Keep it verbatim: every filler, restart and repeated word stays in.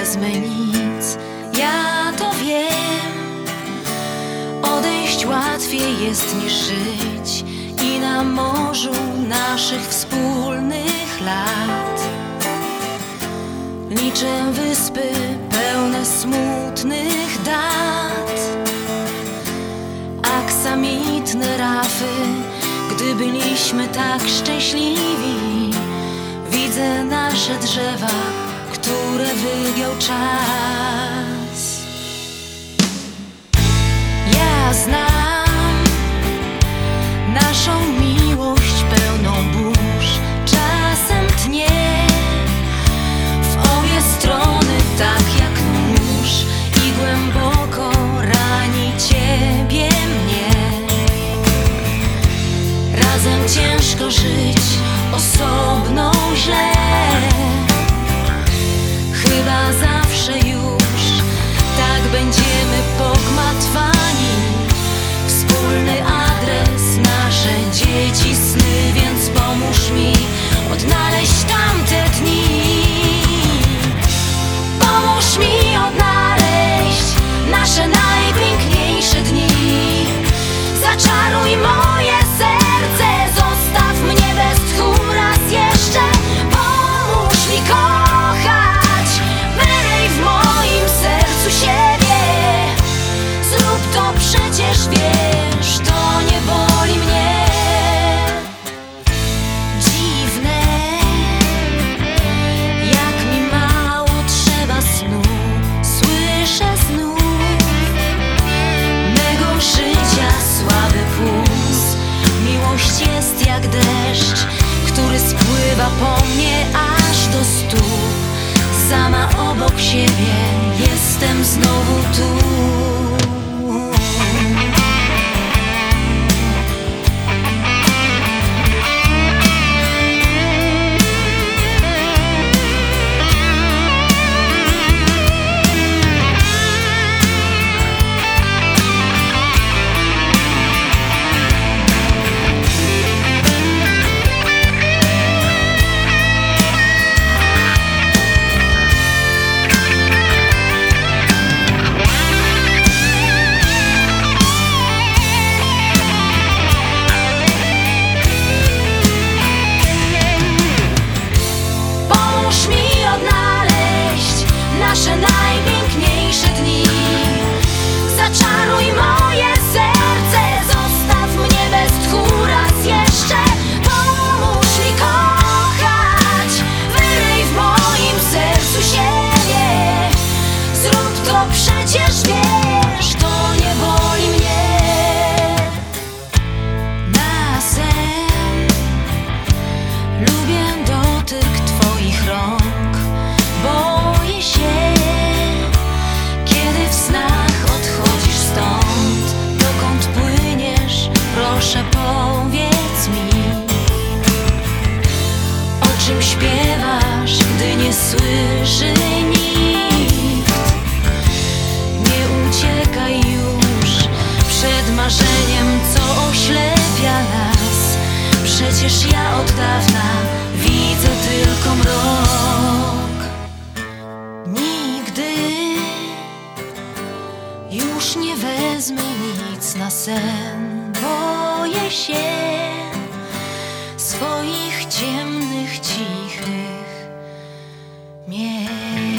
wezmę nic, ja to wiem. Odejść łatwiej jest niż żyć i na morzu naszych wspólnych lat liczę wyspy pełne smutnych dat, aksamitne rafy. Gdy byliśmy tak szczęśliwi, widzę nasze drzewa, które wygiął czas. Ja znam naszą miłość pełną burz, czasem tnie w obie strony tak jak nóż i głęboko rani ciebie, mnie. Razem ciężko żyć, osobno źle. Chyba zawsze już tak będziemy pogmatwani. Wspólny adres, nasze dzieci, sny, więc pomóż mi odnaleźć tamte dni. Pomóż mi odnaleźć nasze najpiękniejsze dni. Zaczaruj moje serce, zostaw mnie bez tchu raz jeszcze. Pomóż mi kochać, wyryj w moim sercu siebie. Zrób to, przecież wiesz, to nie boli mnie. Dziwne, jak mi mało trzeba snu. Słyszę znów mego życia słaby puls. Miłość jest jak deszcz, który spływa po mnie aż do stóp. Sama obok siebie jestem znowu tu. Nasze najpiękniejsze dni. Zaczaruj moje serce, zostaw mnie bez tchu raz jeszcze. Pomóż mi kochać, wyryj w moim sercu siebie. Zrób to, przecież wiesz, to nie boli mnie. Na sen lubię dotyk twoich rąk. Boję się, kiedy w snach odchodzisz stąd. Dokąd płyniesz, proszę powiedz mi. O czym śpiewasz, gdy nie słyszy nikt? Nie uciekaj już przed marzeniem, co oślepia nas. Przecież ja od dawna widzę tylko mrok. Nigdy już nie wezmę nic na sen. Boję się swoich ciemnych, cichych miejsc.